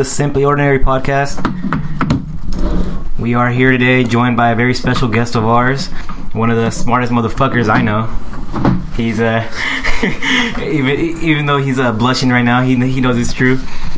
the Simply Ordinary podcast. We are here today joined by a very special guest of ours, one of the smartest motherfuckers I know. He's even though he's blushing right now, he knows it's true.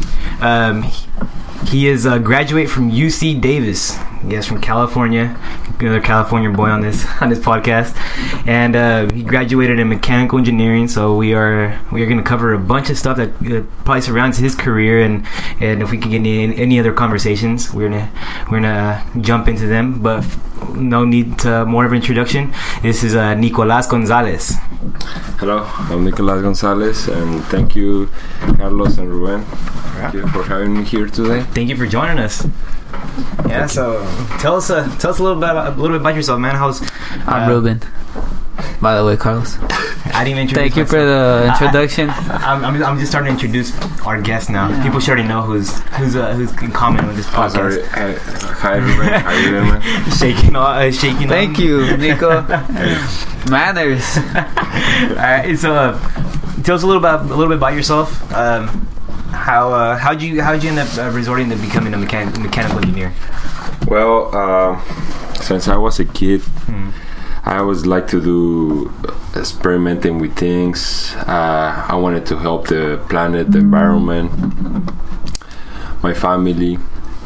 He is a graduate from UC Davis. Yes, from California. Another California boy on this podcast, and he graduated in mechanical engineering. So we are going to cover a bunch of stuff that probably surrounds his career, and if we can get any other conversations, we're gonna jump into them. But no need to more of an introduction. This is Nicolás González. Hello, I'm Nicolás González, and thank you, Carlos and Ruben. Thank you for having me here today. Thank you for joining us. Yeah, so tell us a little bit about yourself, man. I'm Ruben. By the way, Carlos. I didn't introduce Thank you myself. for the introduction. I'm just starting to introduce our guests now. Yeah. People should already know who's in comment on this podcast. Hi, Ruben. How you doing, man? Shaking. Thank you, Nico. Manners. All right, so tell us a little bit about yourself. How'd you end up resorting to becoming a mechanical engineer? Well, since I was a kid, I always liked to do experimenting with things. I wanted to help the planet, the environment, my family.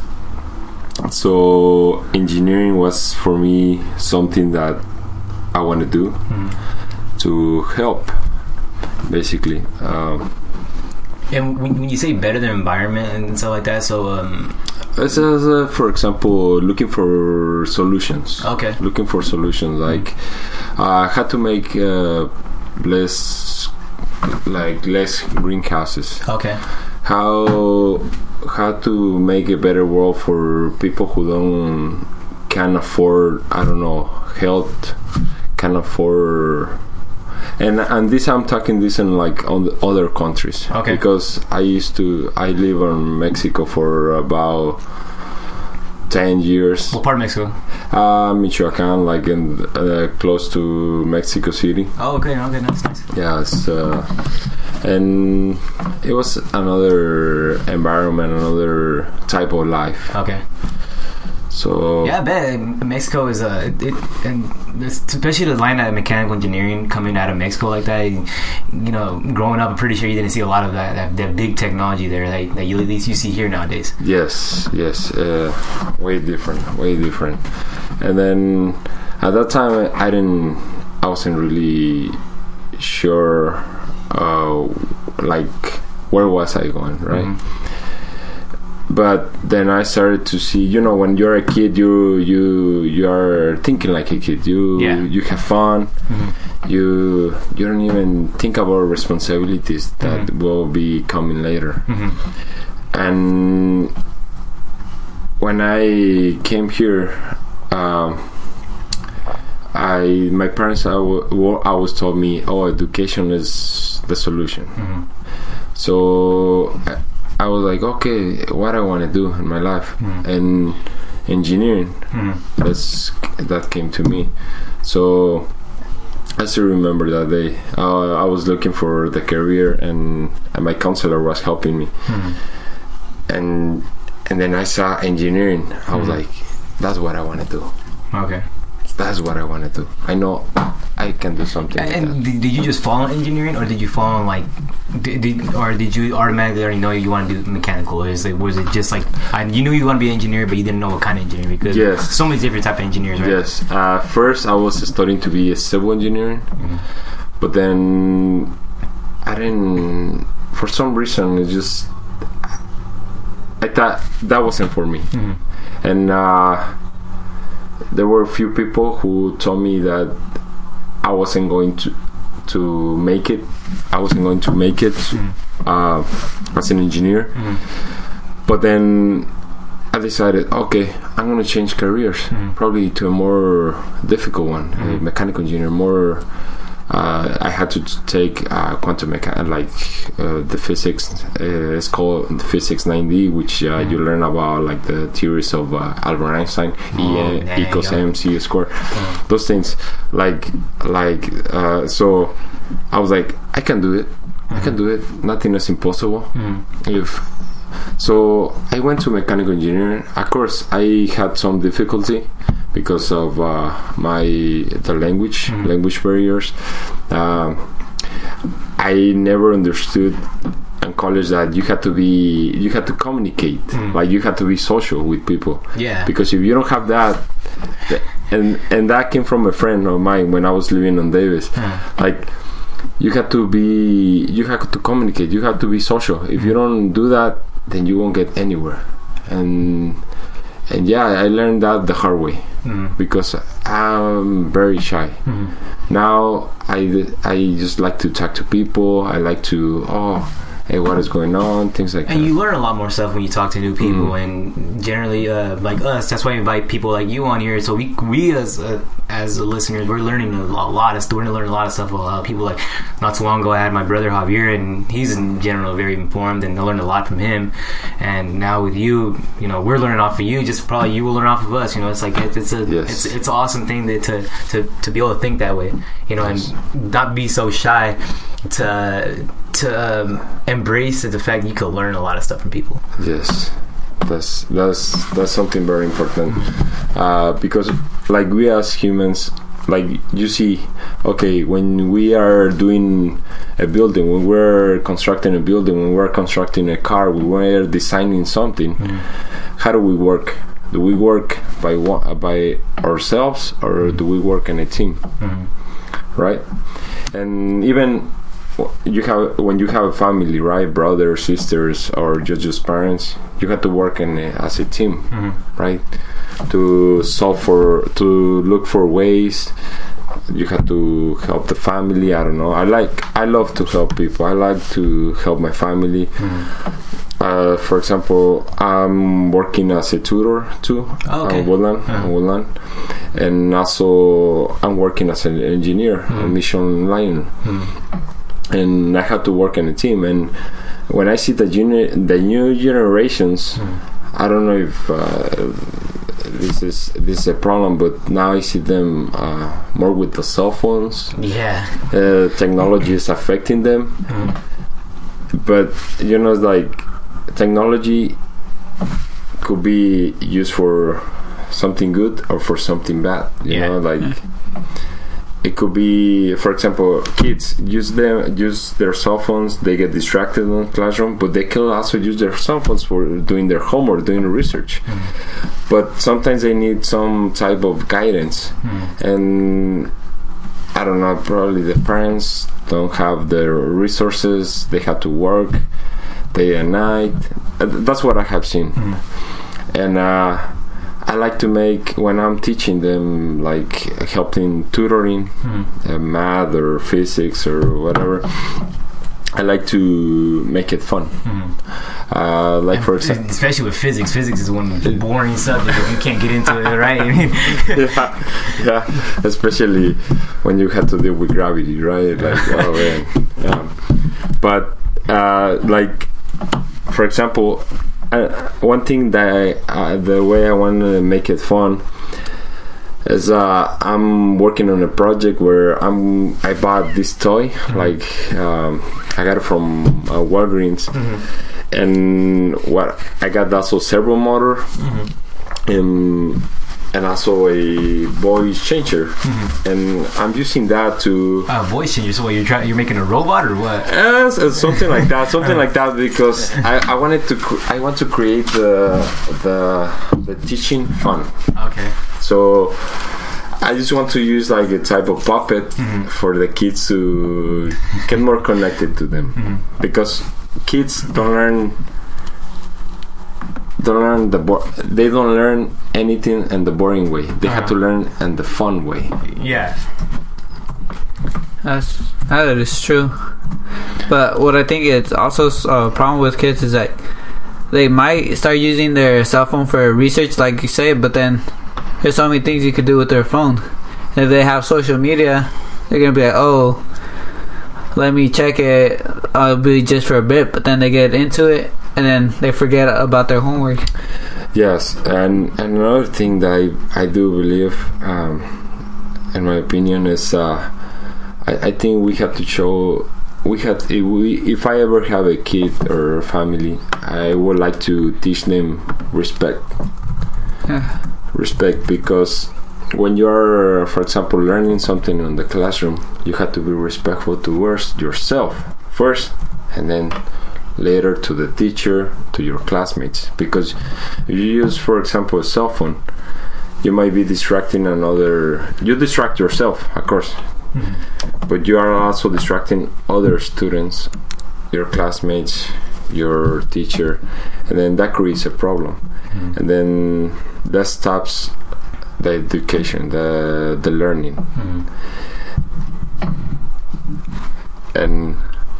So engineering was for me something that I want to do to help, basically. And when you say better the environment and stuff like that, so for example, looking for solutions. Okay. Looking for solutions, like how to make less greenhouses. Okay. How to make a better world for people who can't afford, health, can't afford. And this I'm talking this in like on the other countries. Okay. Because I live in Mexico for about 10 years. What part of Mexico? Michoacan, like in close to Mexico City. Oh, okay, nice. Yes, and it was another environment, another type of life. Okay. So yeah, I bet Mexico is and especially the line of mechanical engineering coming out of Mexico like that. Growing up, I'm pretty sure you didn't see a lot of that big technology there that at least you see here nowadays. Yes, way different. And then at that time, I wasn't really sure, where was I going, right? Mm-hmm. But then I started to see, when you're a kid, you are thinking like a kid. You have fun. Mm-hmm. You don't even think about responsibilities that will be coming later. Mm-hmm. And when I came here, my parents always told me, education is the solution. Mm-hmm. So I was like, okay, what I want to do in my life, and engineering. That came to me. So I still remember that day. I was looking for the career, and my counselor was helping me. And then I saw engineering. I was like, that's what I want to do. Okay. That's what I want to do. I know I can do something. And did you just fall in engineering, or did you fall in did you automatically already know you want to do mechanical? Or was it just you knew you want to be an engineer, but you didn't know what kind of engineer? Because so many different type of engineers, right? Yes. First, I was studying to be a civil engineer, but then I didn't. For some reason, I thought that wasn't for me, and. There were a few people who told me that I wasn't going to make it. I wasn't going to make it as an engineer. But then I decided, okay, I'm going to change careers, probably to a more difficult one, a mechanical engineer, more I had to take quantum mechanics, the physics. It's called Physics 9D, which you learn about like the theories of Albert Einstein, E equals mc squared, those things. So I was like, I can do it. I can do it. Nothing is impossible. So I went to mechanical engineering. Of course, I had some difficulty because of the language barriers. I never understood in college that you had to communicate, like you had to be social with people. Yeah. Because if you don't have that, and that came from a friend of mine when I was living on Davis, like you have to communicate, you have to be social. If you don't do that, then you won't get anywhere. And yeah, I learned that the hard way because I'm very shy. Now I just like to talk to people. I like to hey, what is going on, things like that. And you learn a lot more stuff when you talk to new people, and generally, like us, that's why I invite people like you on here. So we as listeners, we're learning a lot of stuff. We're going to learn a lot of stuff about people. Like, not too long ago, I had my brother Javier, and he's in general very informed, and I learned a lot from him. And now with you, we're learning off of you. Just probably you will learn off of us. It's like it's an awesome thing to be able to think that way. And not be so shy to embrace the fact that you can learn a lot of stuff from people. Yes, that's something very important, because like we as humans, like you see, okay, when we are doing a building, when we're constructing a building, when we're constructing a car, when we're designing something, how do we work? Do we work by ourselves, or do we work in a team? Right? And even when you have a family, right, brothers, sisters, or just parents, you have to work as a team, right? To look for ways. You have to help the family. I don't know. I love to help people. I like to help my family. For example, I'm working as a tutor too on Woodland, and also I'm working as an engineer on Mission Line, and I have to work in a team. And when I see the new generations, I don't know if this is a problem, but now I see them more with the cell phones. Yeah, technology is affecting them, but it's like technology could be used for something good or for something bad. It could be, for example, kids use their cell phones. They get distracted in the classroom, but they can also use their cell phones for doing their homework, doing research. But sometimes they need some type of guidance, and I don't know. Probably the parents don't have the resources. They have to work day and night. That's what I have seen. And I like to make, when I'm teaching them, like helping tutoring, math or physics or whatever, I like to make it fun. Like, for example, especially with physics is one of the boring subjects if you can't get into it, right? yeah, especially when you have to deal with gravity, right? Like, but like, for example, one thing that the way I want to make it fun is I'm working on a project where I bought this toy, like I got it from Walgreens, and what I got also servo motor, and also a voice changer, and I'm using that to voice changer. So what, you're making a robot or what? Something like that, like that, because I want to create the teaching fun. Okay. So I just want to use like a type of puppet for the kids to get more connected to them, because kids don't learn they don't learn anything in the boring way. They have to learn in the fun way. Yeah, that is true. But what I think is also a problem with kids is that they might start using their cell phone for research, like you say, but then there's so many things you could do with their phone. And if they have social media, they're gonna be like, oh, let me check it, I'll be just for a bit, but then they get into it and then they forget about their homework. Yes, and another thing that I do believe, in my opinion, is I think we have to show if I ever have a kid or a family, I would like to teach them respect. Respect, because when you are, for example, learning something in the classroom, you have to be respectful towards yourself first, and then later to the teacher, to your classmates. Because if you use, for example, a cell phone, you might be distracting another. You distract yourself, of course, but you are also distracting other students, your classmates, your teacher, and then that creates a problem. And then that stops the education, the learning. And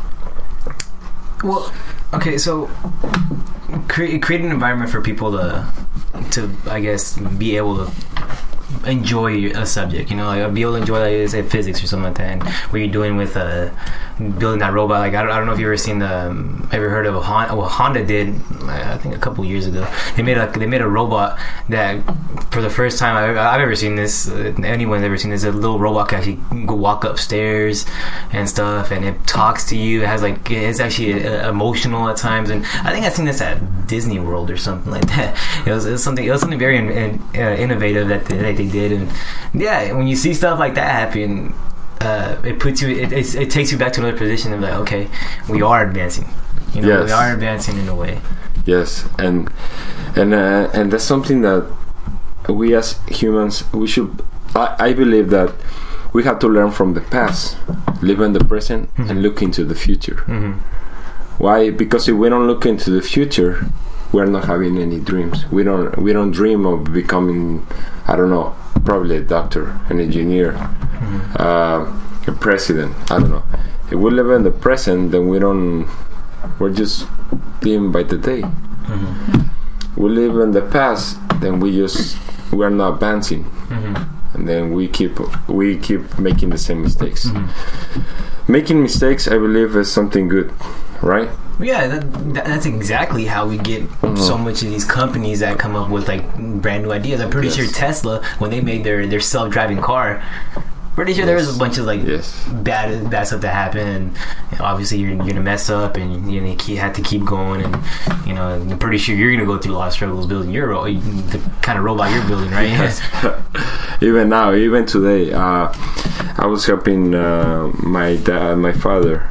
well, okay, so create an environment for people to I guess be able to enjoy a subject, you know, like be able to enjoy, like, say, physics or something like that. And what you're doing with building that robot, like I don't know if you ever heard of what Honda did, I think a couple years ago. They made a robot that, for the first time I've ever seen this, anyone's ever seen this, a little robot can actually go walk upstairs and stuff, and it talks to you. It has it's actually emotional at times, and I think I've seen this at Disney World or something like that. It was something very innovative that they did. And yeah, when you see stuff like that happen, it puts you, it takes you back to another position of like, okay, we are advancing, you know. Yes. We are advancing in a way. Yes, and that's something that we as humans, we should, I believe that we have to learn from the past, live in the present, and look into the future. Why? Because if we don't look into the future, we're not having any dreams. We don't dream of becoming, I don't know, probably a doctor, an engineer, a president. I don't know. If we live in the present, then we're just living by the day. We live in the past, then we're not advancing, and then we keep making the same mistakes. Making mistakes, I believe, is something good, right? Yeah, that's exactly how we get so much of these companies that come up with like brand new ideas. I'm pretty sure Tesla, when they made their self-driving car, pretty sure there was a bunch of like bad stuff that happened, and you know, obviously you're gonna mess up, and you have to keep going, and you know, I'm pretty sure you're gonna go through a lot of struggles building the kind of robot you're building, right? Yes. even today, I was helping my dad, my father.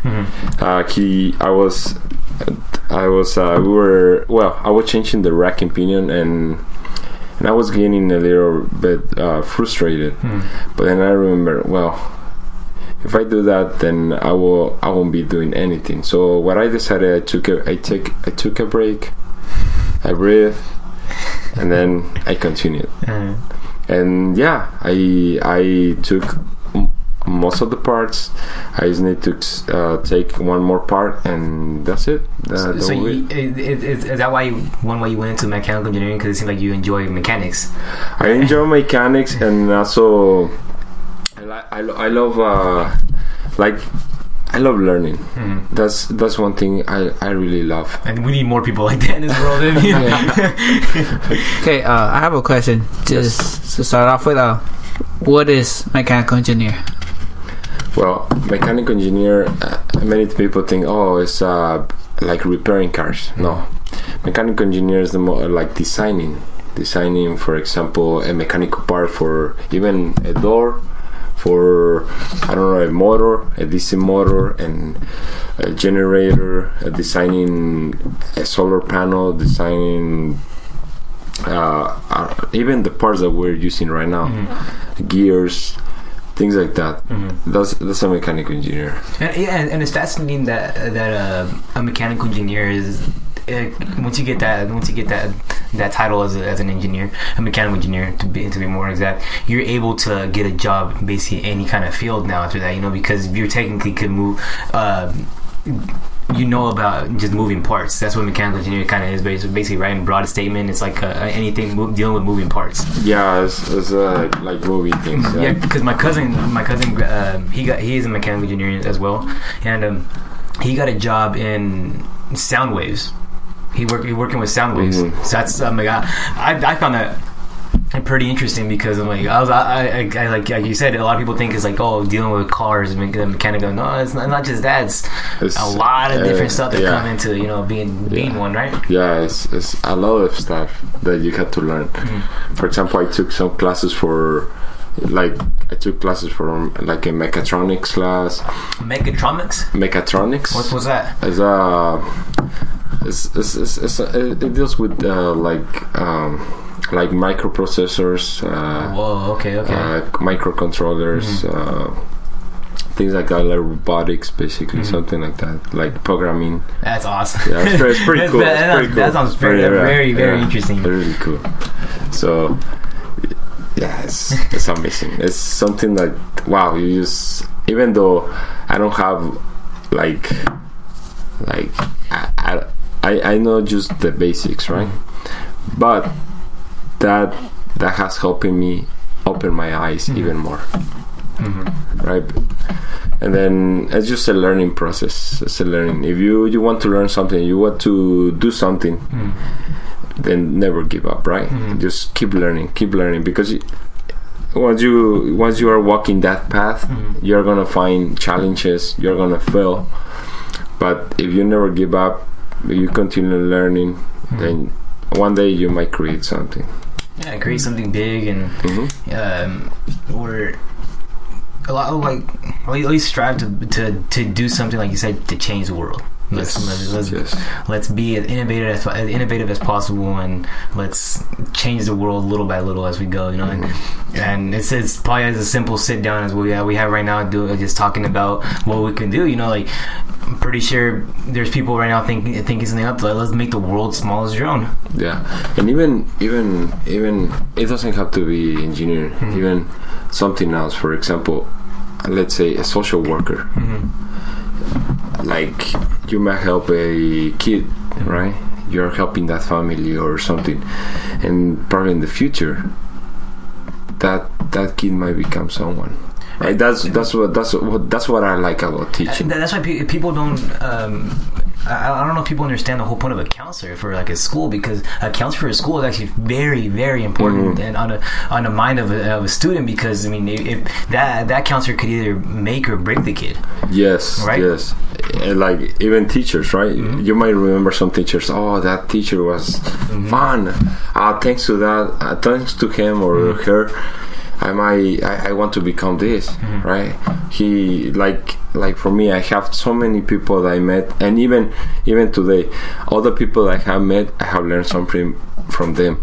I was changing the racking pinion, and I was getting a little bit frustrated. But then I remember, well, if I do that, then I won't be doing anything. So what I decided, I took a break, I breathed, and then I continued. And yeah, I took most of the parts. I just need to take one more part, and that's it. Is that why one way you went into mechanical engineering? Because it seemed like you enjoy mechanics. I enjoy mechanics, and also I love I love learning. That's one thing I really love. And we need more people like that in this world. Okay, I have a question. Just to start off with, what is mechanical engineer? Well, mechanical engineer, many people think, it's like repairing cars. No, mechanical engineer is the more like designing, for example, a mechanical part for even a door, for, I don't know, a motor, a DC motor, and a generator, designing a solar panel, designing even the parts that we're using right now, gears, things like that. That's a mechanical engineer. And it's fascinating that a mechanical engineer is, once you get that title as an engineer, a mechanical engineer to be more exact, you're able to get a job basically any kind of field now after that, you know, because you technically could move, you know, about just moving parts. That's what mechanical engineering kind of is. Basically, writing broad statement. It's like anything dealing with moving parts. Yeah, it's like moving things. Yeah, because my cousin, he is a mechanical engineer as well, and he got a job in sound waves. He working with sound waves. So that's I found that pretty interesting because I'm like I like you said, a lot of people think it's like, oh, dealing with cars and the mechanic. No, it's not just that. It's a lot of different stuff that come into being one, right? Yeah, it's a lot of stuff that you have to learn. For example, I took some classes for like a mechatronics class. Mechatronics. What's that? It deals with like microprocessors. Whoa. Okay. Microcontrollers. Things like that, like robotics, basically, something like that, like programming. That's awesome. Yeah, it's pretty cool. That sounds very interesting. Really cool. So, yeah, it's amazing. It's something that, wow, you just, even though I don't have like I know just the basics, right? But that has helped me open my eyes even more. Right, and then it's just a learning process. It's a learning. If you want to learn something, you want to do something, then never give up. Right, just keep learning, because once you are walking that path, you're gonna find challenges. You're gonna fail, but if you never give up, if you continue learning, then one day you might create something. Yeah, create something big, and or a lot of at least strive to do something, like you said, to change the world. Let's be as innovative as possible, and let's change the world little by little as we go. And it's probably as a simple sit down as we have right now, just talking about what we can do. Like, I'm pretty sure there's people right now thinking something up. Let's make the world small as your own. Yeah, and even it doesn't have to be engineering. Even something else. For example, let's say a social worker. Like, you might help a kid, right? You're helping that family or something, and probably in the future, that kid might become someone. Right? That's what I like about teaching. That's why people don't. I don't know if people understand the whole point of a counselor for like a school, because a counselor for a school is actually very, very important and on the mind of a student, because I mean, if that counselor could either make or break the kid. Yes, right? Yes. And like even teachers, right? You might remember some teachers. Oh, that teacher was fun. Thanks to that, thanks to him or her, I want to become this, right? He like for me, I have so many people that I met, and even today, all the people I have met, I have learned something from them.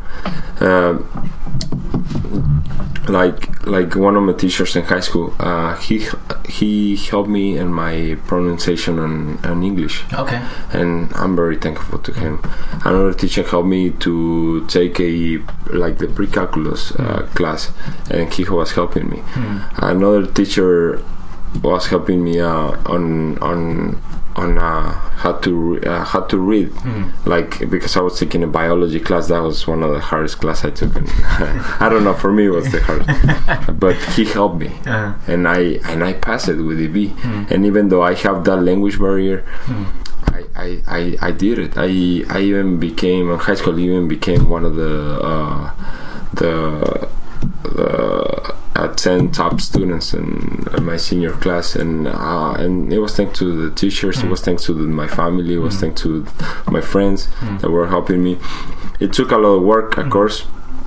Like one of my teachers in high school, he helped me in my pronunciation on English. Okay. And I'm very thankful to him. Another teacher helped me to take the pre-calculus class, and he was helping me. Another teacher was helping me on how to read, like, because I was taking a biology class. That was one of the hardest class I took, and I don't know, for me it was the hardest. But he helped me, and I passed it with a B. And even though I have that language barrier, I did it. I even became in high school. Even became one of the 10 top students in my senior class, and it was thanks to the teachers, it was thanks to my family, it was thanks to my friends that were helping me. It took a lot of work, of course,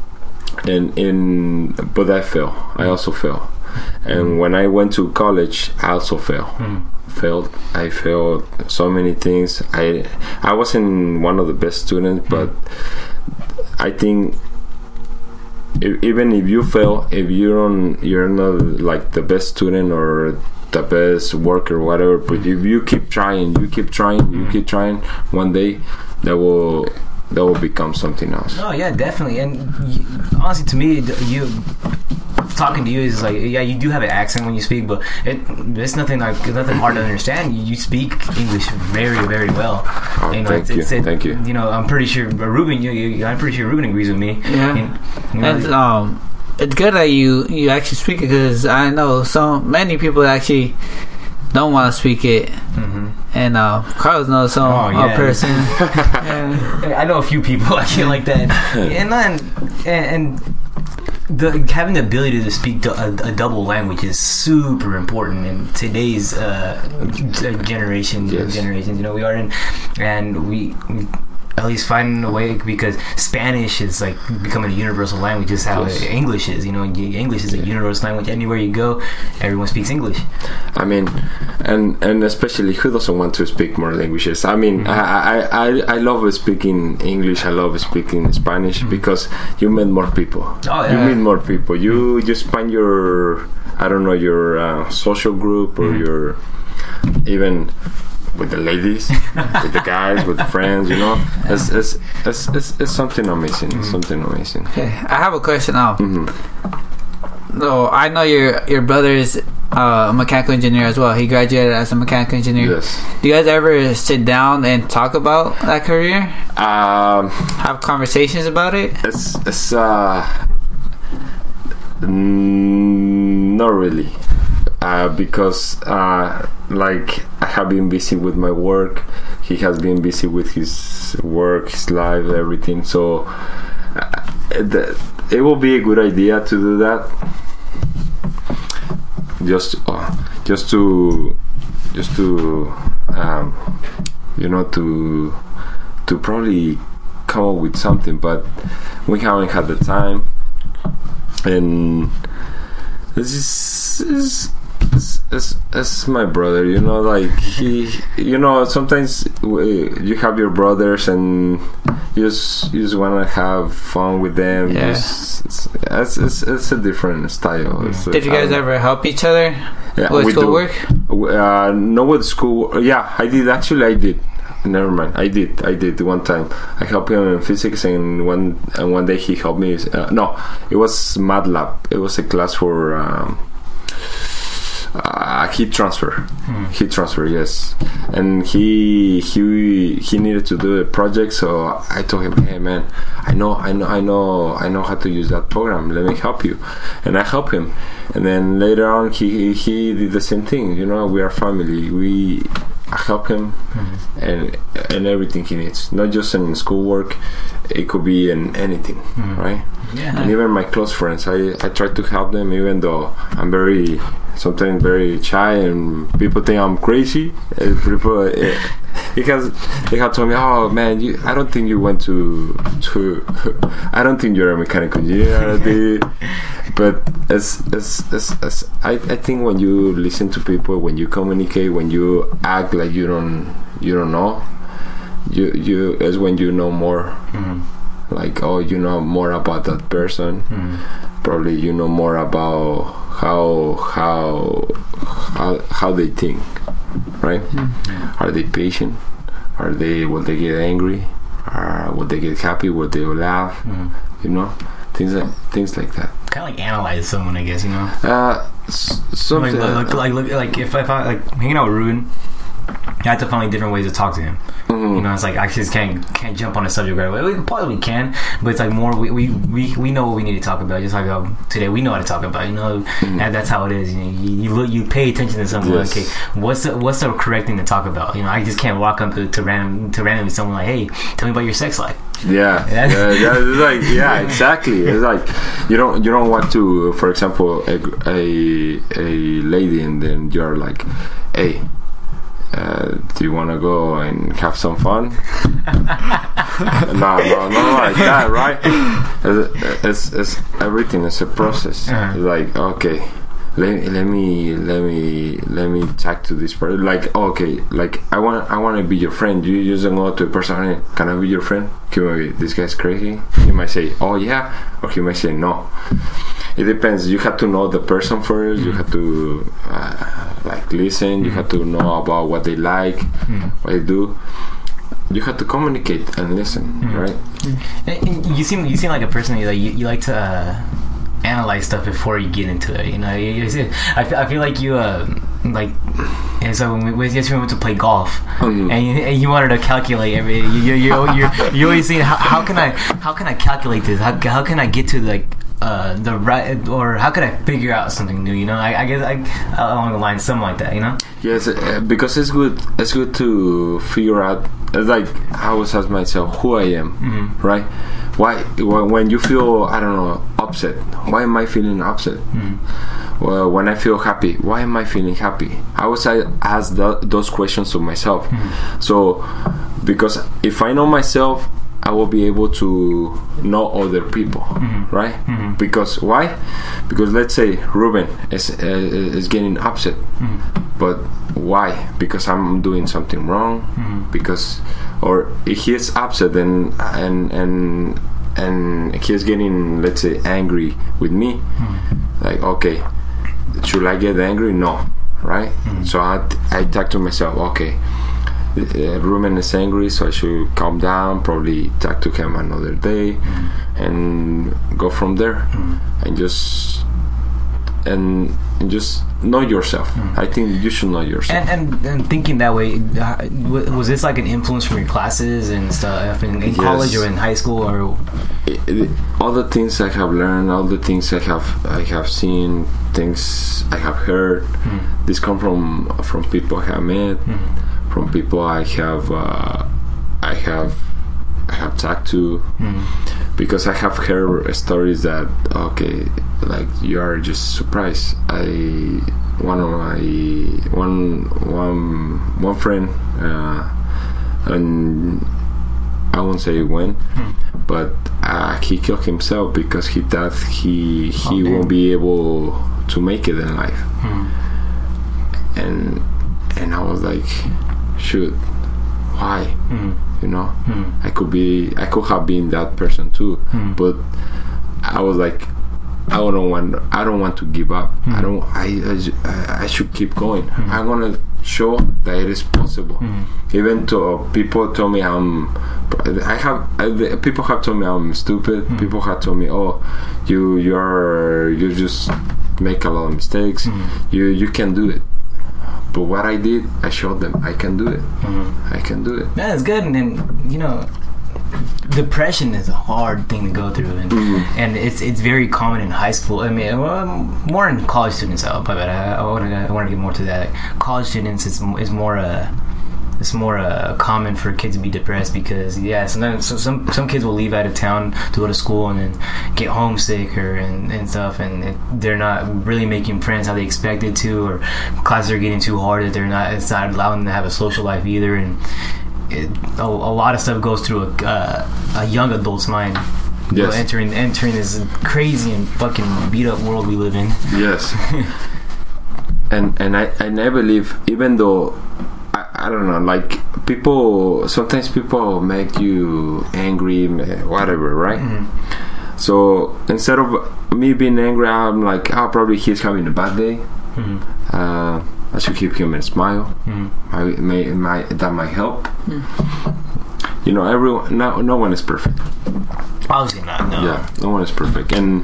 but I failed. I also failed, and when I went to college, I also failed. I failed so many things. I wasn't one of the best students, but I think even if you fail, if you're not like the best student or the best worker, whatever, but if you keep trying, one day that will become something else. Oh yeah, definitely. And honestly, to me, talking to you is like, yeah, you do have an accent when you speak, but it's nothing hard to understand. You speak English very, very well. Oh, thank you. I'm pretty sure Ruben. I'm pretty sure Ruben agrees with me. Yeah. It's good that you actually speak it, because I know so many people actually don't want to speak it. And Carlos knows some person. I know a few people actually like that. And having the ability to speak a double language is super important in today's generations. You know, we are in, and we at least finding a way, because Spanish is like becoming a universal language, just how English is. You know, English is a universal language. Anywhere you go, everyone speaks English. I mean, and especially, who doesn't want to speak more languages? I mean, I love speaking English. I love speaking Spanish because you meet more people. You meet more people. You just find your, I don't know, your social group, or your, even with the ladies, with the guys, with the friends, you know. It's something amazing. It's something amazing. Okay, I have a question now. So I know your brother is a mechanical engineer as well. He graduated as a mechanical engineer. Yes. Do you guys ever sit down and talk about that career? Have conversations about it? It's not really. Because like, I have been busy with my work, he has been busy with his work, his life, everything. So it will be a good idea to do that. Just to you know, to probably come up with something, but we haven't had the time. And this is my brother, you know, like he, you know, sometimes you have your brothers and you just want to have fun with them. Yeah. It's a different style. Did you guys ever help each other with schoolwork? No, with school. Yeah, I did. Never mind. I did one time. I helped him in physics, and one day he helped me. No, it was MATLAB. It was a class for heat transfer. Heat transfer, yes. And he needed to do a project, so I told him, "Hey man, I know how to use that program. Let me help you." And I helped him. And then later on, he did the same thing. You know, we are family. I help him and everything he needs, not just in schoolwork. It could be in anything, right? Yeah. And even my close friends, I try to help them, even though I'm sometimes very shy and people think I'm crazy. People, because they have told me, "Oh man, I don't think you went to I don't think you're a mechanical engineer." But I think when you listen to people, when you communicate, when you act like you don't know, you is when you know more. Like, oh, you know more about that person. Probably you know more about how they think, right? Are they patient? Will they get angry? Will they get happy? Will they laugh? You know, things like that. Kind of like analyze someone, I guess, you know. Something like if I like hanging out with Ruben, I have to find like different ways to talk to him. You know, it's like I just can't jump on a subject right away. We probably can, but it's like more we know what we need to talk about. Just like today, we know how to talk about. You know, that's how it is. You know, you pay attention to something. Yes. Like, okay, what's the correct thing to talk about? You know, I just can't walk up to randomly someone like, hey, tell me about your sex life. Yeah, it's like, yeah, exactly. It's like you don't want to, for example, a lady, and then you're like, hey, do you want to go and have some fun? no, like that, right? It's everything is a process. It's like, okay, let me talk to this person. Like, okay, like I want to be your friend. You just don't go to a person, hey, can I be your friend? He might be, this guy's crazy. He might say, oh yeah, or he might say no. It depends. You have to know the person first. You have to like listen. You have to know about what they like, what they do. You have to communicate and listen, right? And you seem like a person like you like to analyze stuff before you get into it. You know, I feel like you like. And so when we went to play golf, and you wanted to calculate everything. You always saying, how can I calculate this? How can I get to like the right, or how could I figure out something new? You know, I guess along the line, something like that. You know. Yes, because it's good. It's good to figure out. Like I always ask myself, who I am, right? Why when you feel, I don't know, upset? Why am I feeling upset? Well, when I feel happy, why am I feeling happy? I always ask those questions to myself. So, because if I know myself, I will be able to know other people, right? Because why? Because let's say Ruben is getting upset, but why? Because I'm doing something wrong. Because, or he is upset and he's getting, let's say, angry with me. Like, okay, should I get angry? No, right? So I talk to myself, okay, Ruben is angry, so I should calm down, probably talk to him another day, and go from there, and just know yourself. I think you should know yourself. And thinking that way, was this like an influence from your classes and stuff in college or in high school, or all the things I have learned, all the things I have seen, things I have heard, this come from people I have met, from people I have talked to, because I have heard stories that, okay, like, you are just surprised. One friend, and I won't say when, but he killed himself because he thought he won't be able to make it in life. And I was like, shoot, why? You know, I could have been that person too, but I was like, I don't want to give up. I should keep going. I'm gonna show that it is possible. Even though people told me people have told me I'm stupid. People have told me, oh, you just make a lot of mistakes. You can do it. But what I did, I showed them I can do it. I can do it. Man, it's good. And you know, depression is a hard thing to go through, and it's very common in high school. I mean, more in college students. I want to get more to that. College students is more common for kids to be depressed because sometimes some kids will leave out of town to go to school and then get homesick and stuff, and they're not really making friends how they expected to, or classes are getting too hard that it's not allowing them to have a social life either, and a lot of stuff goes through a young adult's mind. Yes. Entering this crazy and fucking beat up world we live in. Yes. and I believe, even though I don't know, like, sometimes people make you angry, whatever, right? So instead of me being angry, I'm like, probably he's having a bad day. I should keep him and smile. That might help. You know, no one is perfect. Obviously not. No. Yeah, no one is perfect. And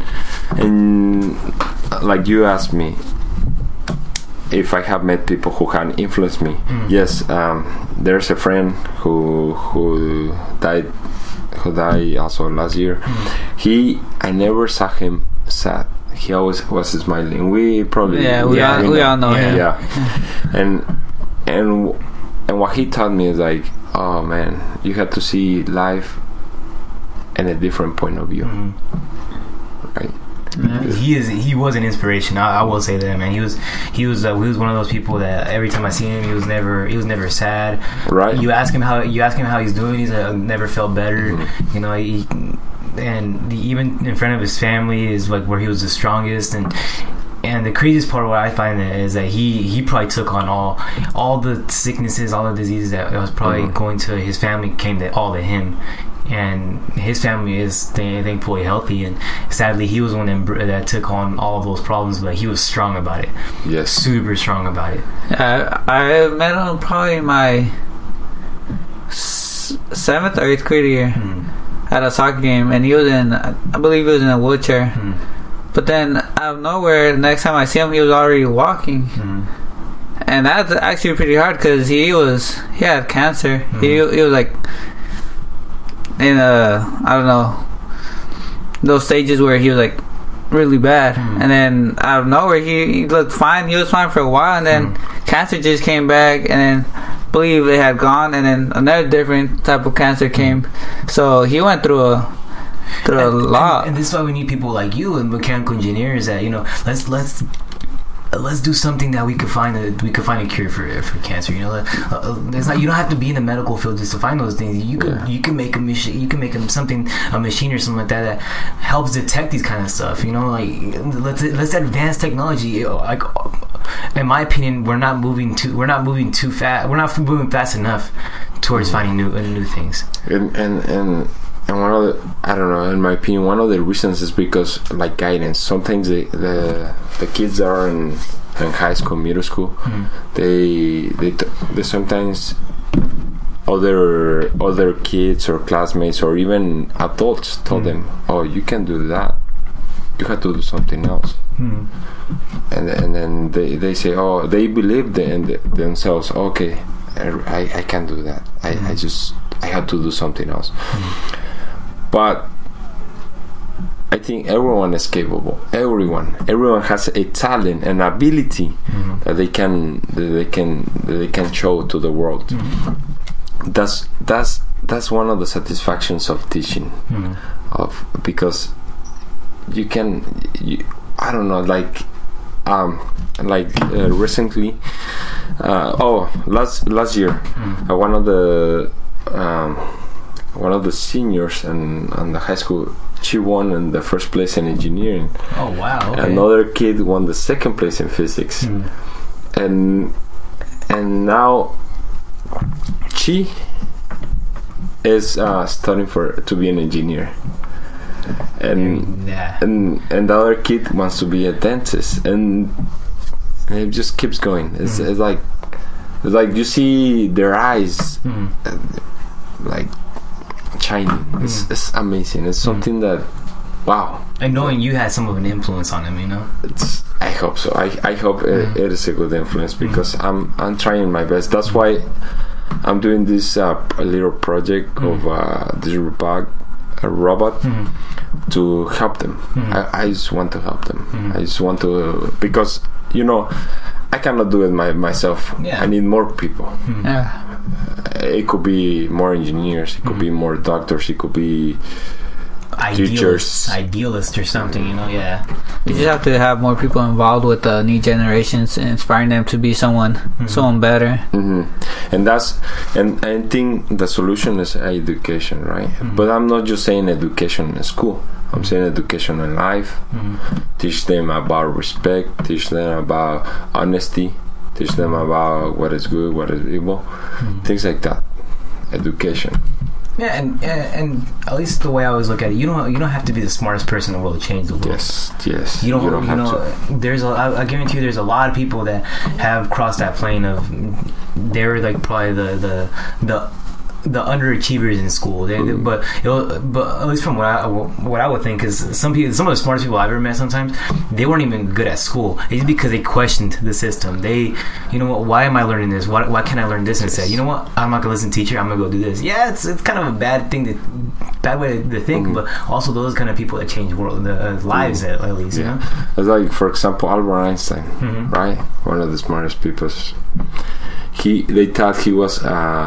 like you asked me if I have met people who can influence me. Yes, there's a friend who died also last year. I never saw him sad. He always was smiling. We probably we all know him. Yeah. and what he taught me is like, oh man, you have to see life in a different point of view, right? He was an inspiration. I will say that, man. He was one of those people that every time I see him, he was never sad. Right. You ask him how he's doing. He's like, never felt better. You know, and even in front of his family is like where he was the strongest. And the craziest part of what I find is that he probably took on all the sicknesses, all the diseases that was probably going to his family came all to him. And his family is thankfully healthy, and sadly he was one that took on all of those problems, but he was strong about it. Yes, super strong about it. I met him probably in my 7th or 8th grade year at a soccer game, and I believe he was in a wheelchair. But then out of nowhere, next time I see him, he was already walking. And that's actually pretty hard because he had cancer. He was like in I don't know, those stages where he was like really bad. And then out of nowhere, he looked fine. He was fine for a while, and then cancer just came back, and then I believe it had gone, and then another different type of cancer came. So he went through a lot. And this is why we need people like you and mechanical engineers that, you know, let's do something that we could find a cure for cancer. You know, there's not, you don't have to be in the medical field just to find those things. You can make a machine. You can make a machine or something like that helps detect these kind of stuff. You know, like let's advance technology. Like, in my opinion, we're not moving too fast. We're not moving fast enough towards finding new things. And one of the, I don't know, in my opinion, one of the reasons is because, like, guidance. Sometimes the kids that are in high school, middle school, they sometimes other kids or classmates or even adults tell them, oh, you can do that. You have to do something else. And then they say, oh, they believe in themselves. Okay, I can't do that. I have to do something else. But I think everyone is capable. Everyone has a talent, an ability that they can show to the world. That's one of the satisfactions of teaching, because you can. I don't know, recently. Last year, one of the seniors on the high school, she won in the first place in engineering. Oh wow! Okay. Another kid won the second place in physics, and now she is studying to be an engineer, and the other kid wants to be a dentist, and it just keeps going. It's like you see their eyes, like shining. It's amazing. It's something that, wow. And knowing you had some of an influence on him, you know. I hope so. I hope it is a good influence, because I'm trying my best. That's why I'm doing this little project of this robot to help them. I just want to help them. I just want to, because, you know, I cannot do it myself. I need more people. It could be more engineers, it could be more doctors, it could be teachers, idealists or something, you know. Mm-hmm. You just have to have more people involved with the new generations and inspiring them to be someone better. And I think the solution is education, right? But I'm not just saying education in school. I'm saying education in life. Teach them about respect, teach them about honesty, teach them about what is good, what is evil, things like that. Education. Yeah, and at least the way I always look at it, you don't have to be the smartest person in the world to change the world. Yes. You don't have to. I guarantee you, there's a lot of people that have crossed that plane of, they're like probably the underachievers in school. But at least from what I would think is, some of the smartest people I've ever met, sometimes they weren't even good at school. It's because they questioned the system. They, you know what? Why am I learning this? Why can't I learn this instead? You know what? I'm not gonna listen to teacher. I'm gonna go do this. Yeah, it's kind of a bad way to think. But also those kind of people that change lives at least. You know? It's like, for example, Albert Einstein, right? One of the smartest people. They thought he was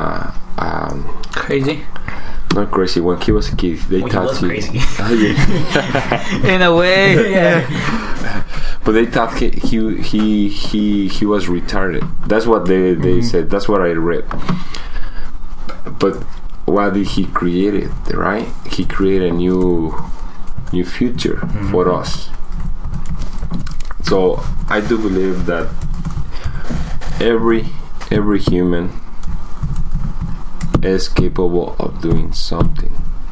crazy. Not crazy. When he was a kid, they thought he was crazy. In a way. But they thought he was retarded. That's what they said. That's what I read. But what did he create? Right? He created a new future for us. So I do believe that every human is capable of doing something,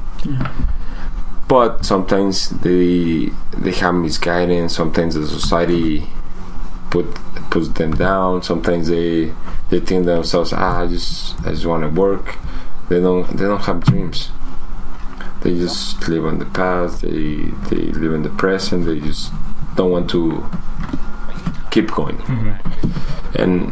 but sometimes they have misguidance. Sometimes the society puts them down. Sometimes they think themselves, I just want to work. They don't have dreams. They just live in the past. They live in the present. They just don't want to keep going. And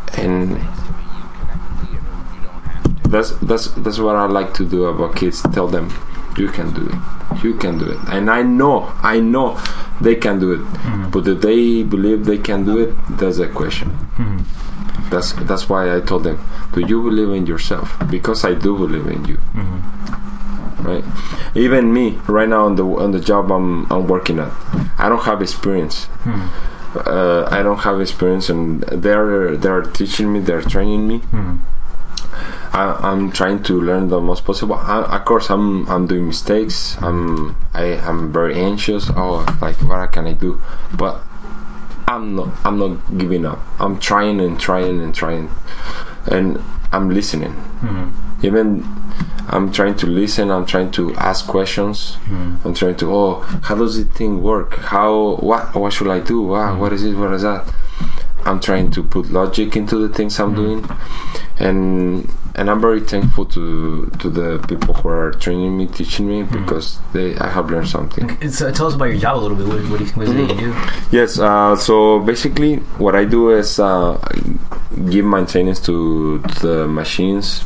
that's what I like to do about kids. Tell them, you can do it. And I know they can do it. But do they believe they can do it? That's the question. That's why I told them, do you believe in yourself? Because I do believe in you. Right? Even me right now on the job I'm working at, I don't have experience. I don't have experience, and they're teaching me, they're training me. I'm trying to learn the most possible. Of course, I'm doing mistakes. I'm very anxious. Like, what can I do? But I'm not giving up. I'm trying and trying and trying, and I'm listening. Even I'm trying to listen. I'm trying to ask questions. I'm trying to how does this thing work? What should I do? What is it? What is that? I'm trying to put logic into the things I'm doing, and I'm very thankful to the people who are training me, teaching me, because I have learned something. Tell us about your job a little bit. What is it that you do? Yes, so basically what I do is give maintenance to the machines.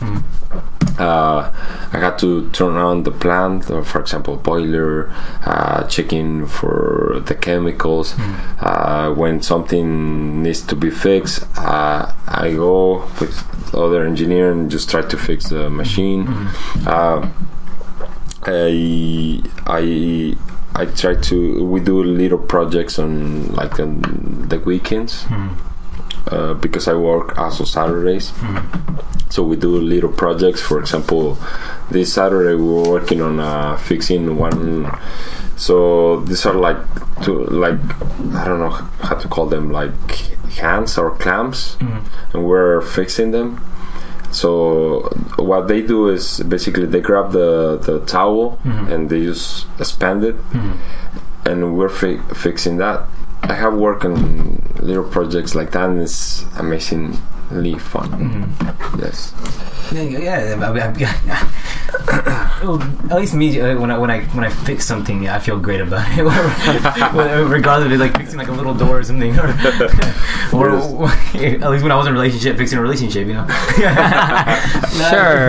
I got to turn on the plant, for example, boiler, checking for the chemicals. When something needs to be fixed, I go with other engineer and just try to fix the machine. I try to. We do little projects on the weekends. Because I work also Saturdays, so we do little projects. For example, this Saturday we were working on fixing one. So these are I don't know how to call them, like hands or clamps, and we're fixing them. So what they do is basically they grab the towel and they just expand it, and we're fixing that. I have worked on little projects like that, and it's amazingly fun. Yes. At least me, when I fix something, I feel great about it. Regardless of like fixing like a little door or something, or at least when I was in a relationship, fixing a relationship, you know. Sure.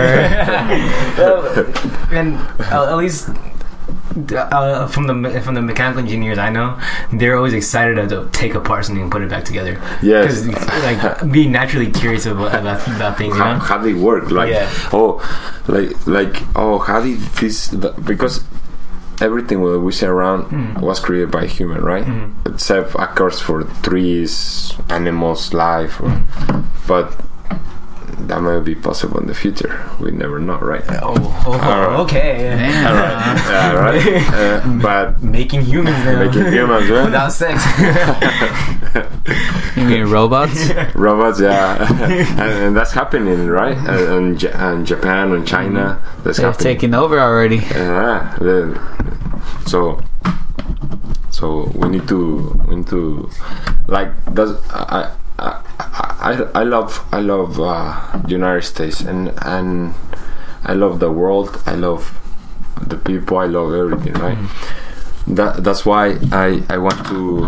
And at least. From the mechanical engineers I know, they're always excited to take apart something and put it back together. Yes, like being naturally curious about things. You know? How they work? How did this? Because everything that we see around was created by a human, right? Except, of course, for trees, animals, life, but. That may be possible in the future. We never know, right? Okay. All right. But making humans now. Right? Without sex. You mean robots? Robots, yeah. and that's happening, right? And Japan and China, that's They've happening. taken over already. So we need to like. I love United States, and I love the world. I love the people. I love everything. Right. That's why I want to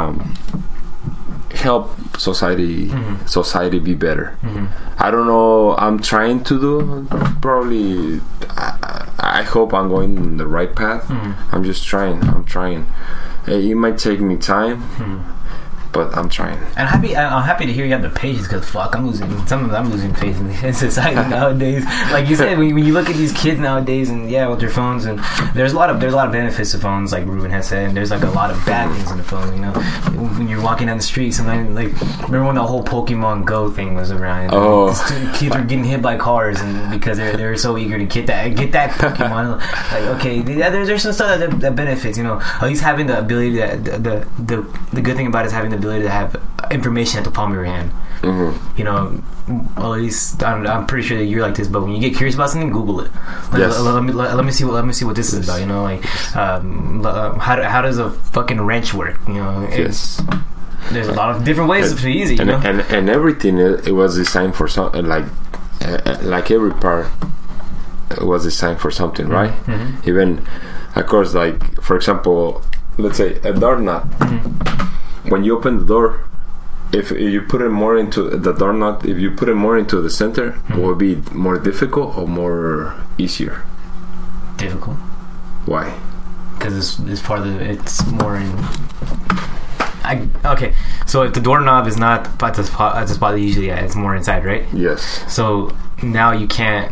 help society be better. I don't know. I'm trying to do. Probably. I hope I'm going in the right path. I'm just trying. I'm trying. It might take me time. But I'm trying. And I'm happy to hear you have the patience, because I'm losing faith in society nowadays. Like you said, when you look at these kids nowadays, and with their phones, and there's a lot of benefits to phones, like Ruben has said, and there's like a lot of bad things in the phone. You know, when you're walking down the street, sometimes remember when the whole Pokemon Go thing was around? Kids were getting hit by cars, and because they're so eager to get that Pokemon. Like, okay, there's some stuff that benefits. You know, at least having the ability the good thing about it is having the ability to have information at the palm of your hand. You know, at least I'm pretty sure that you're like this. But when you get curious about something, Google it. Let me see what this is about. You know, like how does a fucking wrench work? You know, there's a lot of different ways to be easy. You know? and everything it was designed for something. Like every part was designed for something, right? Even, of course, like for example, let's say a doorknob. When you open the door, if you put it more into the doorknob, if you put it more into the center, will it be more difficult or more easier? Difficult. Why? because it's part of the. It's more in. Okay, so if the doorknob is not at the spot that usually at, it's more inside, right? Yes. So now you can't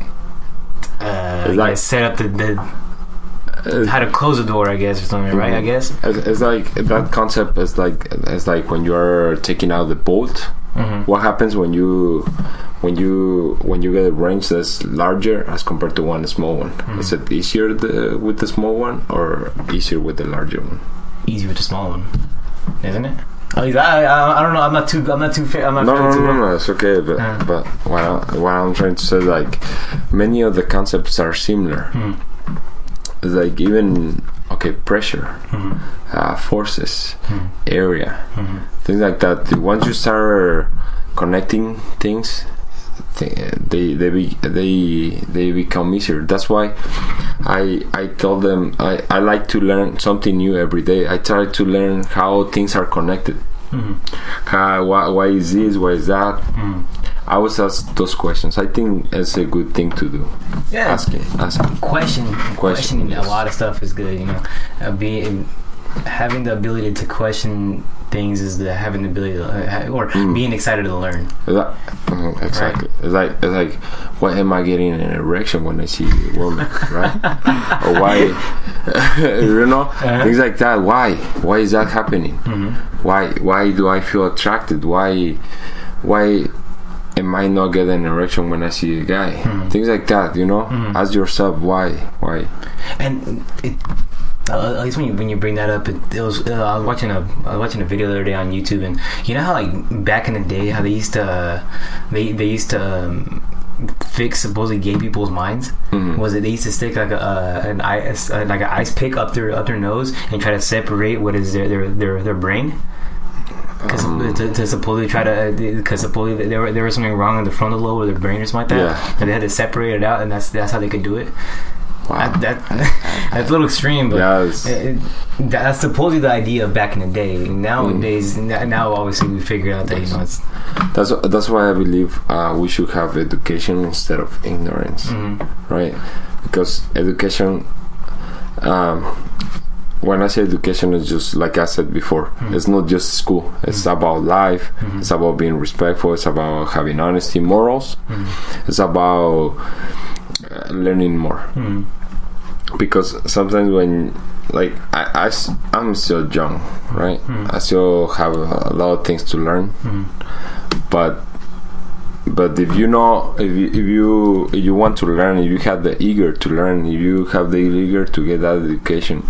like, set up the how to close the door, I guess, or something, right? I guess it's like that concept is like when you're taking out the bolt. What happens when you get a wrench that's larger as compared to one small one? Is it easier with the small one or easier with the larger one? Easier with the small one, isn't it? I don't know. I'm not too. No. It's okay. But what I'm trying to say, like, many of the concepts are similar. It's like even pressure, forces, area, things like that. Once you start connecting things, they become easier. That's why I tell them I like to learn something new every day. I try to learn how things are connected. Why is this? Why is that? I always ask those questions. I think it's a good thing to do. Yeah, asking. Questioning yes. a lot of stuff is good. You know, having the ability to question things is having the ability to, being excited to learn. Exactly. Right? It's like, why am I getting an erection when I see a woman, right? Or why, things like that. Why is that happening? Why do I feel attracted? Why am I not getting an erection when I see a guy? Things like that. Ask yourself why. And at least when you bring that up, it was I was watching a video the other day on YouTube, and you know how like back in the day how they used to fix supposedly gay people's minds. Was it they used to stick like an ice pick up their nose and try to separate what is their brain. To supposedly try to, because supposedly there was something wrong in the frontal lobe of their brain or something like that, and they had to separate it out, and that's how they could do it. Wow. That's a little extreme, but that's supposedly the idea of back in the day. Nowadays, now obviously we figured out that it's. That's why I believe we should have education instead of ignorance, right? Because education. When I say education, it's just like I said before. It's not just school. It's about life. It's about being respectful. It's about having honesty, morals. It's about learning more. Because sometimes when, like, I'm still young, right? I still have a lot of things to learn. But if you want to learn, if you have the eager to learn, if you have the eager to get that education,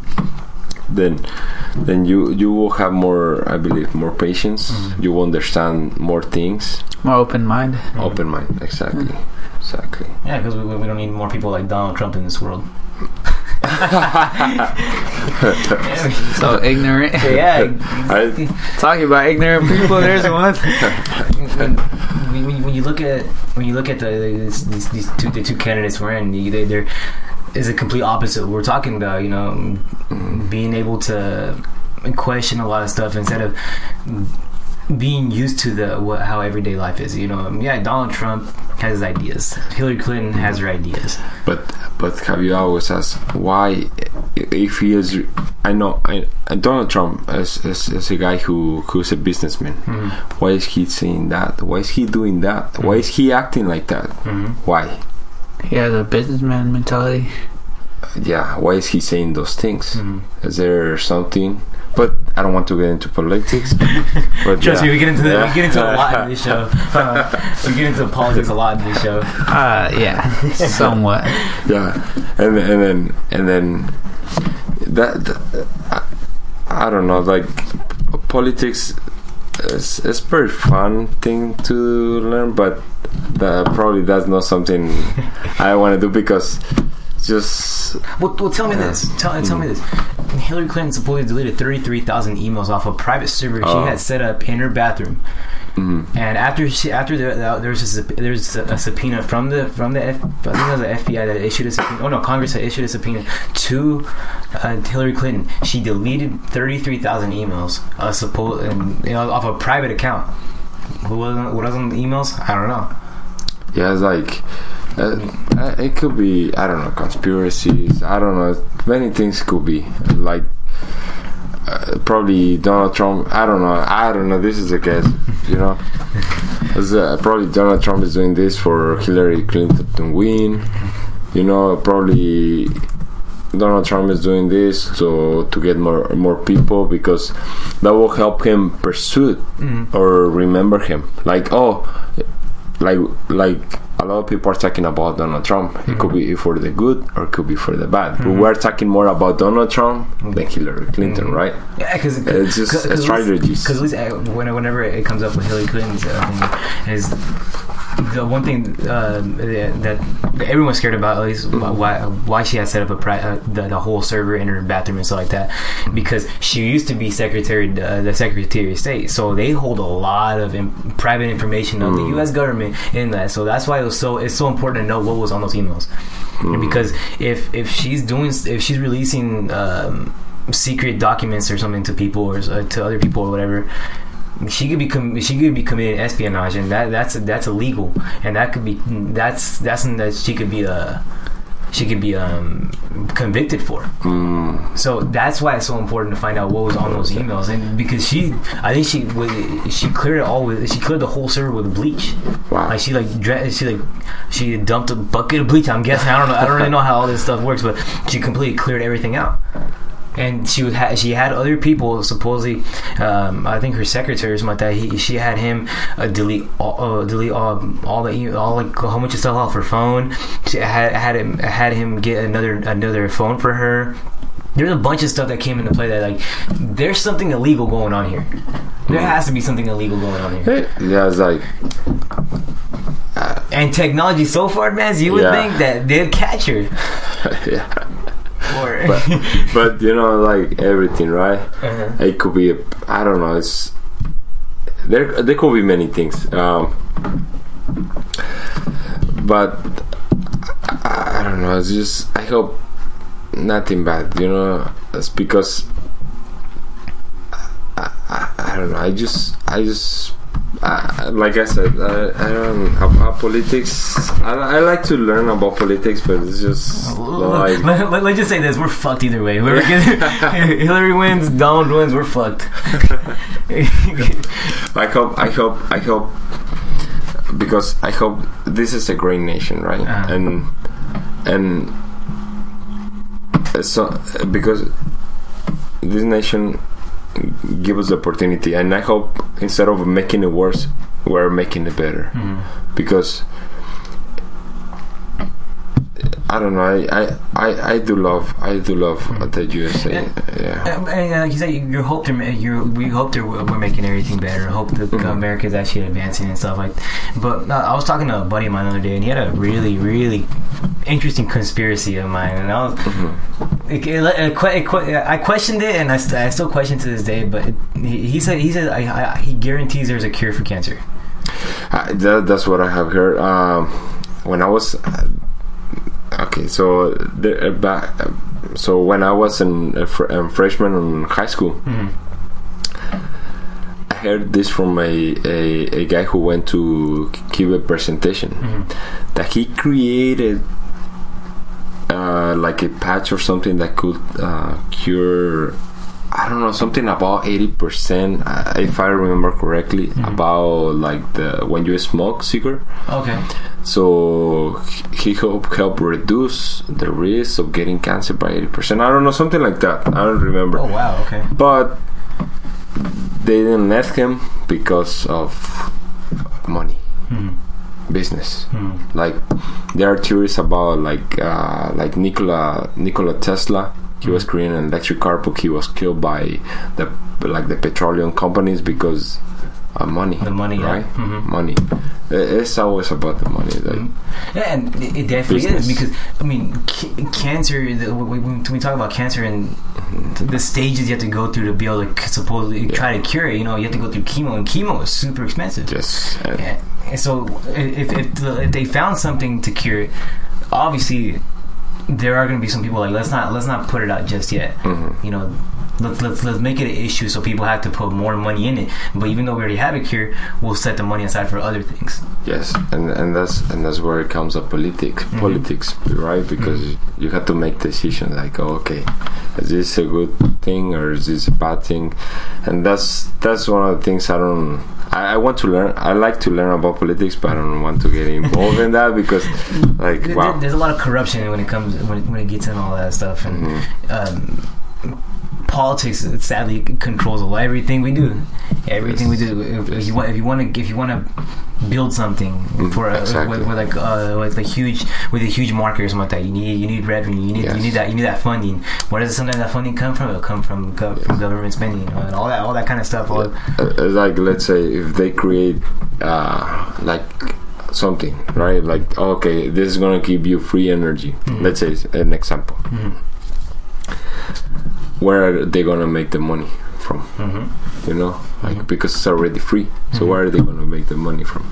then you will have more, I believe, more patience. You will understand more things. More open mind. Open mind, exactly. Yeah, because we don't need more people like Donald Trump in this world. So ignorant. Yeah. Talking about ignorant people, there's one. When you look at the two candidates we're in, there is a complete opposite of what we're talking about. Being able to question a lot of stuff instead of being used to how everyday life is. Donald Trump has his ideas. Hillary Clinton has her ideas. But have you always asked why, if he is? I know Donald Trump is a guy who's a businessman. Why is he saying that? Why is he doing that? Why is he acting like that? Why? He has a businessman mentality. Yeah. Why is he saying those things? Is there something? But I don't want to get into politics. But trust me, we get into a lot in this show. We get into politics a lot in this show. Yeah, somewhat. Yeah, and then that I don't know. Like, politics is pretty fun thing to learn, but probably that's not something I want to do because. Just well, tell me this. Tell me this. Hillary Clinton supposedly deleted 33,000 emails off a private server she had set up in her bathroom. And after there's a subpoena from the I think it was the FBI that issued a subpoena. Oh no, Congress had issued a subpoena to Hillary Clinton. She deleted 33,000 emails off a private account. What was on the emails? I don't know. Yeah, it's like It could be, I don't know, conspiracies. I don't know. Many things could be. Like, probably Donald Trump. I don't know. This is a guess, you know. Probably Donald Trump is doing this for Hillary Clinton to win. You know, probably Donald Trump is doing this to get more people, because that will help him pursue or remember him. Like a lot of people are talking about Donald Trump. It could be for the good or it could be for the bad. But we're talking more about Donald Trump than Hillary Clinton, right? Yeah, because it's just strategies. Because whenever it comes up with Hillary Clinton's thing, is the one thing that everyone's scared about, at least why she has set up the whole server in her bathroom and stuff like that, because she used to be the Secretary of State, so they hold a lot of private information of the U.S. government in that. So that's why it's so important to know what was on those emails, because if she's releasing secret documents or something to people or to other people or whatever, she could be committing espionage, and that's illegal, and that's something that she could be convicted for. So that's why it's so important to find out what was on those emails, and because she cleared it all she cleared the whole server with bleach. Wow. Like she dumped a bucket of bleach. I'm guessing, I don't really know how all this stuff works, but she completely cleared everything out. And she had other people, supposedly, I think her secretary or something like that. She had him delete all like a whole bunch of stuff off her phone. She had him get another phone for her. There's a bunch of stuff that came into play that, like, there's something illegal going on here. There has to be something illegal going on here. Yeah, it's like. And technology so far advanced, you would think that they'd catch her. Yeah. But you know, like everything, right? It could be I don't know. It's there could be many things, but I don't know. It's just, I hope nothing bad. You know, it's because I don't know. I just like I said, I don't about politics. I like to learn about politics, but it's just like, let's just say this: we're fucked either way. Hillary wins, Donald wins, we're fucked. I hope because I hope this is a great nation, right? And so because this nation give us the opportunity, and I hope instead of making it worse, we're making it better. Because I don't know, I do love the USA. And like you said, we hope we're making everything better. Hope that America is actually advancing and stuff like. But I was talking to a buddy of mine the other day, and he had a really, really interesting conspiracy of mine, and I was. I questioned it, and I still question to this day. But he said he guarantees there's a cure for cancer. That's what I have heard. When I was. Okay, so when I was a freshman in high school, I heard this from a guy who went to give a presentation, that he created like a patch or something that could cure, I don't know, something about 80%, if I remember correctly, about like when you smoke cigarette. Okay. So he help reduce the risk of getting cancer by 80%. I don't know, something like that. I don't remember. Oh wow, okay. But they didn't let him because of money, business. Like there are theories about like Nikola Tesla. He was creating an electric car, but he was killed by the petroleum companies because of money. The money, right? Yeah. Money. It's always about the money. Yeah, and it definitely is, because I mean, cancer. When we talk about cancer and the stages you have to go through to be able to supposedly try to cure it, you know, you have to go through chemo, and chemo is super expensive. Yes. And so if they found something to cure it, obviously there are going to be some people like, let's not put it out just yet. You know, let's make it an issue so people have to put more money in it. But even though we already have it here, we'll set the money aside for other things. Yes, and that's where it comes up politics, right? Because you have to make decisions like, oh, okay, is this a good thing or is this a bad thing? And that's one of the things I want to learn. I like to learn about politics, but I don't want to get involved in that because, like, wow, there's a lot of corruption when it gets in all that stuff, and politics sadly controls everything we do. Everything we do. If you want to build something for with a huge market or something like that, you need revenue. You need that funding. Where does sometimes that funding come from? It'll come from government spending, and all that kind of stuff. Like, let's say if they create like something, right? Like, okay, this is gonna give you free energy. Let's say an example. Where are they gonna make the money from? You know, like, because it's already free. So where are they gonna make the money from?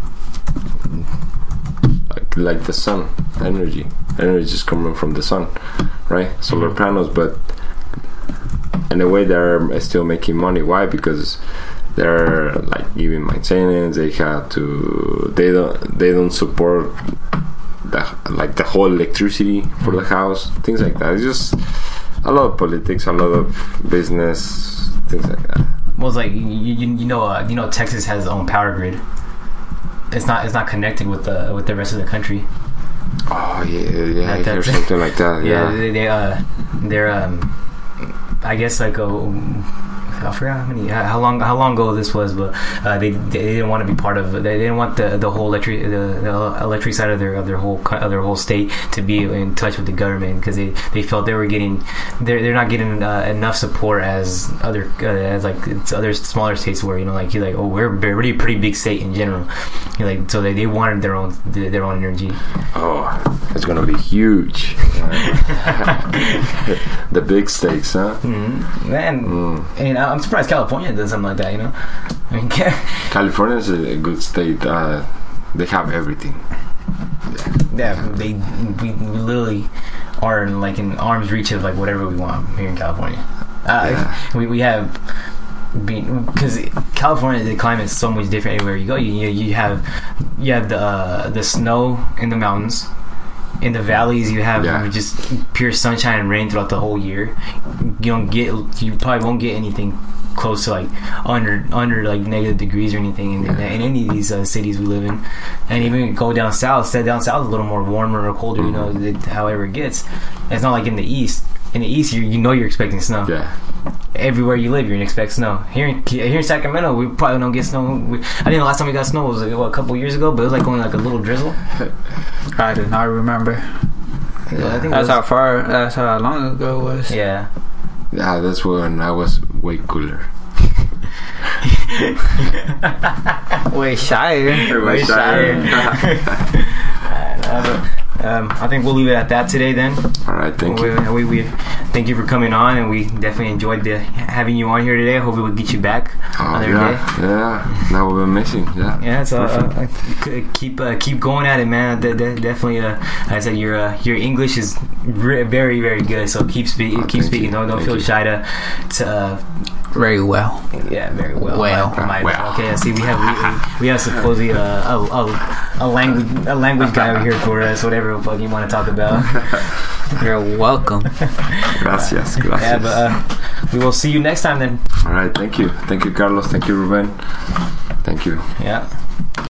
Like the sun, energy is coming from the sun, right? Solar panels, but in a way they're still making money. Why? Because they're like giving maintenance. They don't support the whole electricity for the house, things like that. It's just a lot of politics, a lot of business, things like that. Well, it's like you know Texas has its own power grid. It's not connected with the rest of the country. Oh yeah, I hear something like that. Yeah, they're I guess like I forgot how long ago this was, but they didn't want to be part of. They didn't want the whole electric side of their whole state to be in touch with the government, because they felt they're not getting enough support as other smaller states were. You're like, oh, we're a pretty big state in general. You're like, so they wanted their own energy. Oh, it's gonna be huge. The big states, huh? And I'm surprised California does something like that. I mean, California is a good state. They have everything. Yeah, we literally are like in arm's reach of like whatever we want here in California. We have because California, the climate is so much different everywhere you go. You have the snow in the mountains. In the valleys, you have just pure sunshine and rain throughout the whole year. You probably won't get anything close to like under like negative degrees or anything in any of these cities we live in. And even go down south. Down south is a little more warmer or colder. However it gets. It's not like in the east. In the east, you're expecting snow. Yeah. Everywhere you live, you're gonna expect snow. Here in Sacramento, we probably don't get snow. I think the last time we got snow was a couple years ago, but it was like only like a little drizzle. I do not remember. Yeah, I think that's how long ago it was. Yeah. Yeah, that's when I was way cooler. Way shyer. Way shyer. I think we'll leave it at that today then. All right, thank you. We thank you for coming on, and we definitely enjoyed having you on here today. Hope we will get you back another day. Yeah, that would be amazing. Yeah, so keep going at it, man. Definitely, I said your English is very, very good. So keep speaking. Don't feel shy to. Very well. Yeah, very well. Well. Okay, see, we have supposedly a language guy over here for us. Whatever the fuck you want to talk about. You're welcome. Gracias. Yeah, but we will see you next time then. All right, thank you, Carlos. Thank you, Ruben. Thank you. Yeah.